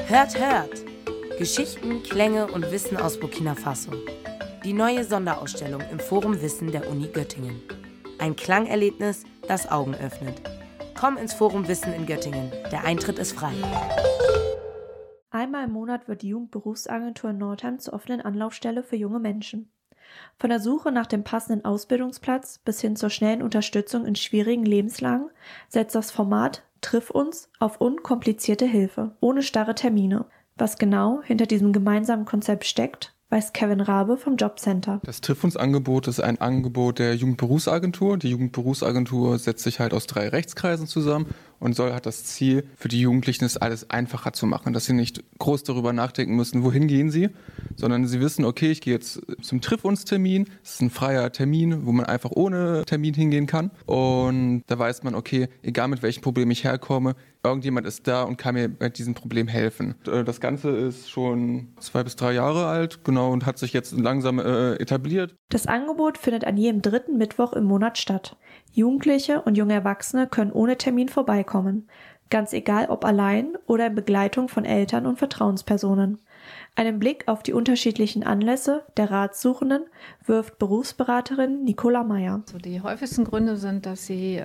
Hört, hört! Geschichten, Klänge und Wissen aus Burkina Faso. Die neue Sonderausstellung im Forum Wissen der Uni Göttingen. Ein Klangerlebnis, das Augen öffnet. Komm ins Forum Wissen in Göttingen. Der Eintritt ist frei. Einmal im Monat wird die Jugendberufsagentur in Nordheim zur offenen Anlaufstelle für junge Menschen. Von der Suche nach dem passenden Ausbildungsplatz bis hin zur schnellen Unterstützung in schwierigen Lebenslagen setzt das Format Triff uns auf unkomplizierte Hilfe, ohne starre Termine. Was genau hinter diesem gemeinsamen Konzept steckt, weiß Kevin Rabe vom Jobcenter. Das Triff uns-Angebot ist ein Angebot der Jugendberufsagentur. Die Jugendberufsagentur setzt sich halt aus 3 Rechtskreisen zusammen und hat das Ziel, für die Jugendlichen es alles einfacher zu machen, dass sie nicht groß darüber nachdenken müssen, wohin gehen sie, sondern sie wissen, okay, ich gehe jetzt zum Triff-uns-Termin. Das ist ein freier Termin, wo man einfach ohne Termin hingehen kann. Und da weiß man, okay, egal mit welchem Problem ich herkomme, irgendjemand ist da und kann mir mit diesem Problem helfen. Das Ganze ist schon 2 bis 3 Jahre alt, genau, und hat sich jetzt langsam etabliert. Das Angebot findet an jedem 3. Mittwoch im Monat statt. Jugendliche und junge Erwachsene können ohne Termin vorbeikommen. Ganz egal, ob allein oder in Begleitung von Eltern und Vertrauenspersonen. Einen Blick auf die unterschiedlichen Anlässe der Ratsuchenden wirft Berufsberaterin Nicola Meyer. Also die häufigsten Gründe sind, dass sie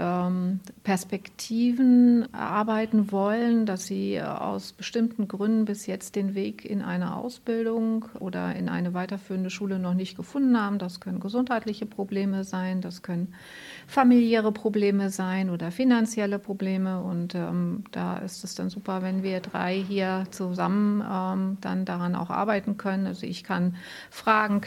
Perspektiven erarbeiten wollen, dass sie aus bestimmten Gründen bis jetzt den Weg in eine Ausbildung oder in eine weiterführende Schule noch nicht gefunden haben. Das können gesundheitliche Probleme sein, das können familiäre Probleme sein oder finanzielle Probleme. Und da ist es dann super, wenn wir 3 hier zusammen dann daran auch arbeiten können. Also ich kann Fragen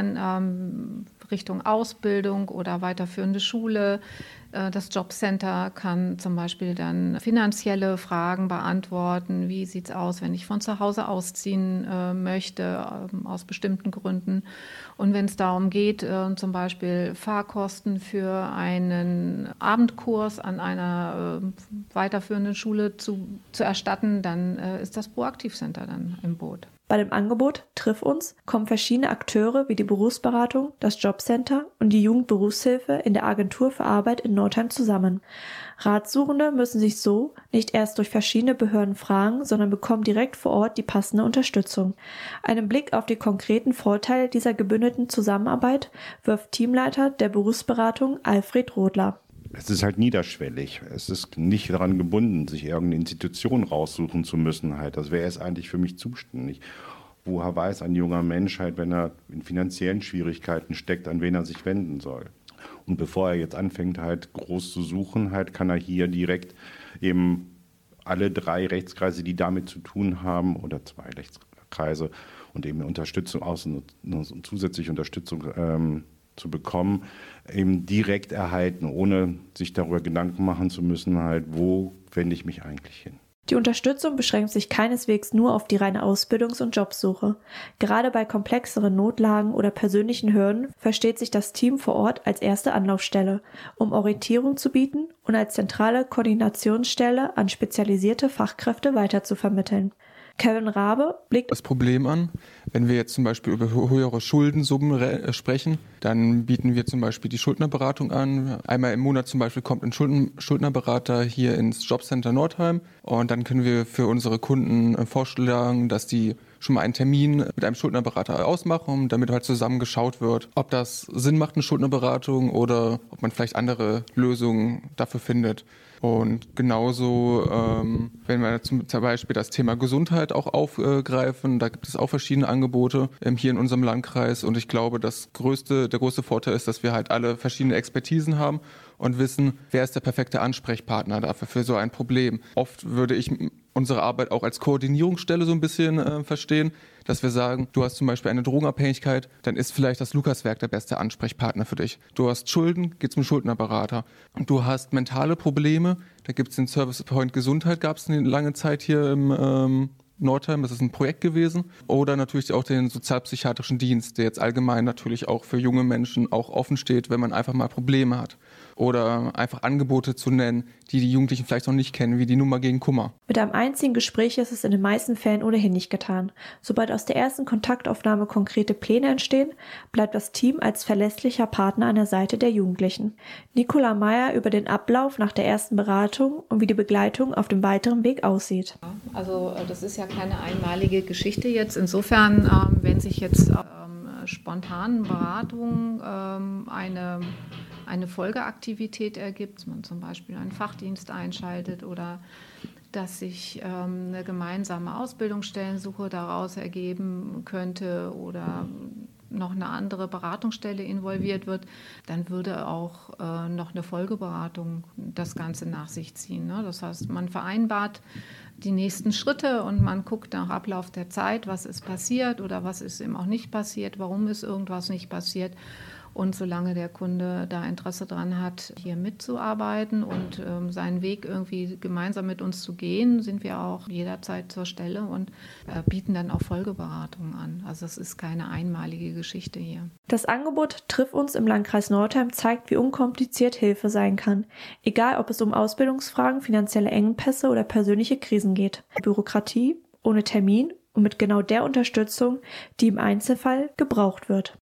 klären Richtung Ausbildung oder weiterführende Schule. Das Jobcenter kann zum Beispiel dann finanzielle Fragen beantworten. Wie sieht es aus, wenn ich von zu Hause ausziehen möchte, aus bestimmten Gründen? Und wenn es darum geht, zum Beispiel Fahrkosten für einen Abendkurs an einer weiterführenden Schule zu erstatten, dann ist das Proaktivcenter dann im Boot. Bei dem Angebot Triff uns kommen verschiedene Akteure wie die Berufsberatung, das Jobcenter und die Jugendberufshilfe in der Agentur für Arbeit in Nordheim zusammen. Ratsuchende müssen sich so nicht erst durch verschiedene Behörden fragen, sondern bekommen direkt vor Ort die passende Unterstützung. Einen Blick auf die konkreten Vorteile dieser gebündelten Zusammenarbeit wirft Teamleiter der Berufsberatung Alfred Rodler. Es ist halt niederschwellig. Es ist nicht daran gebunden, sich irgendeine Institution raussuchen zu müssen. Das wäre es eigentlich für mich zuständig. Woher weiß ein junger Mensch wenn er in finanziellen Schwierigkeiten steckt, an wen er sich wenden soll? Und bevor er jetzt anfängt, groß zu suchen, kann er hier direkt eben alle 3 Rechtskreise, die damit zu tun haben, oder 2 Rechtskreise und eben Unterstützung zusätzliche Unterstützung zu bekommen, eben direkt erhalten, ohne sich darüber Gedanken machen zu müssen, wo wende ich mich eigentlich hin. Die Unterstützung beschränkt sich keineswegs nur auf die reine Ausbildungs- und Jobsuche. Gerade bei komplexeren Notlagen oder persönlichen Hürden versteht sich das Team vor Ort als erste Anlaufstelle, um Orientierung zu bieten und als zentrale Koordinationsstelle an spezialisierte Fachkräfte weiterzuvermitteln. Kevin Rabe blickt das Problem an. Wenn wir jetzt zum Beispiel über höhere Schuldensummen sprechen, dann bieten wir zum Beispiel die Schuldnerberatung an. Einmal im Monat zum Beispiel kommt ein Schuldnerberater hier ins Jobcenter Nordheim und dann können wir für unsere Kunden vorschlagen, dass die schon mal einen Termin mit einem Schuldnerberater ausmachen, damit halt zusammen geschaut wird, ob das Sinn macht, eine Schuldnerberatung, oder ob man vielleicht andere Lösungen dafür findet. Und genauso, wenn wir zum Beispiel das Thema Gesundheit auch aufgreifen, da gibt es auch verschiedene Angebote hier in unserem Landkreis. Und ich glaube, der größte Vorteil ist, dass wir halt alle verschiedene Expertisen haben und wissen, wer ist der perfekte Ansprechpartner dafür für so ein Problem. Oft würde ich unsere Arbeit auch als Koordinierungsstelle so ein bisschen verstehen, dass wir sagen, du hast zum Beispiel eine Drogenabhängigkeit, dann ist vielleicht das Lukaswerk der beste Ansprechpartner für dich. Du hast Schulden, geh zum Schuldnerberater. Und du hast mentale Probleme, da gibt es den Service Point Gesundheit, gab es eine lange Zeit hier im Nordheim, das ist ein Projekt gewesen. Oder natürlich auch den sozialpsychiatrischen Dienst, der jetzt allgemein natürlich auch für junge Menschen auch offen steht, wenn man einfach mal Probleme hat. oder einfach Angebote zu nennen, die die Jugendlichen vielleicht noch nicht kennen, wie die Nummer gegen Kummer. Mit einem einzigen Gespräch ist es in den meisten Fällen ohnehin nicht getan. Sobald aus der ersten Kontaktaufnahme konkrete Pläne entstehen, bleibt das Team als verlässlicher Partner an der Seite der Jugendlichen. Nicola Meyer über den Ablauf nach der ersten Beratung und wie die Begleitung auf dem weiteren Weg aussieht. Also das ist ja keine einmalige Geschichte jetzt. Insofern, wenn sich jetzt spontanen Beratungen eine Folgeaktivität ergibt, dass man zum Beispiel einen Fachdienst einschaltet oder dass sich eine gemeinsame Ausbildungsstellensuche daraus ergeben könnte oder noch eine andere Beratungsstelle involviert wird, dann würde auch noch eine Folgeberatung das Ganze nach sich ziehen. Ne? Das heißt, man vereinbart die nächsten Schritte und man guckt nach Ablauf der Zeit, was ist passiert oder was ist eben auch nicht passiert, warum ist irgendwas nicht passiert. Und solange der Kunde da Interesse dran hat, hier mitzuarbeiten und seinen Weg irgendwie gemeinsam mit uns zu gehen, sind wir auch jederzeit zur Stelle und bieten dann auch Folgeberatungen an. Also es ist keine einmalige Geschichte hier. Das Angebot Triff uns im Landkreis Nordheim zeigt, wie unkompliziert Hilfe sein kann. Egal, ob es um Ausbildungsfragen, finanzielle Engpässe oder persönliche Krisen geht. Bürokratie, ohne Termin und mit genau der Unterstützung, die im Einzelfall gebraucht wird.